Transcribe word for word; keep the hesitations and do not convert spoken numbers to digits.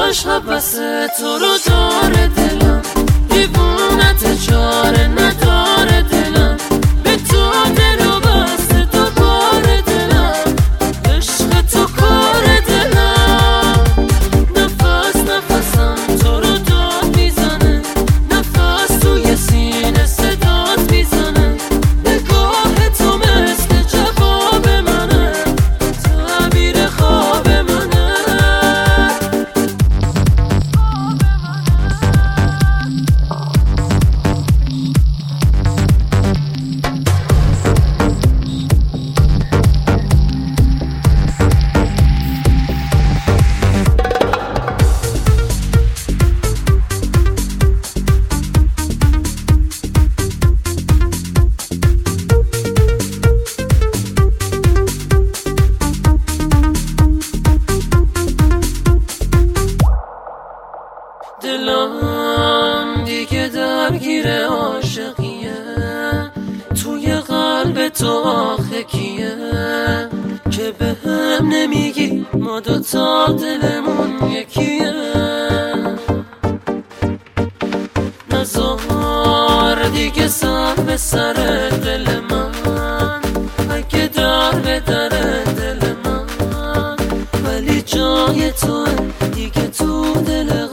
عشق بس تو رو داره دلم، دیوونت چاره نداره دلم، به تو دل و بسته دوباره دلم، عشق تو کار دلم. نفس نفسم تو رو داد میزنه، نفس توی سینه صدات میزنه، نگاه تو مثل جواب منه، تعبیر خواب منه. دلم دیگه درگیر عاشقیه، توی قلب تو آخه کیه که به هم نمیگی ما دوتا دلمون یکیه. نزار دیگه سر به سر دل من، اگه در به در دل من، ولی جای توه دیگه تو دل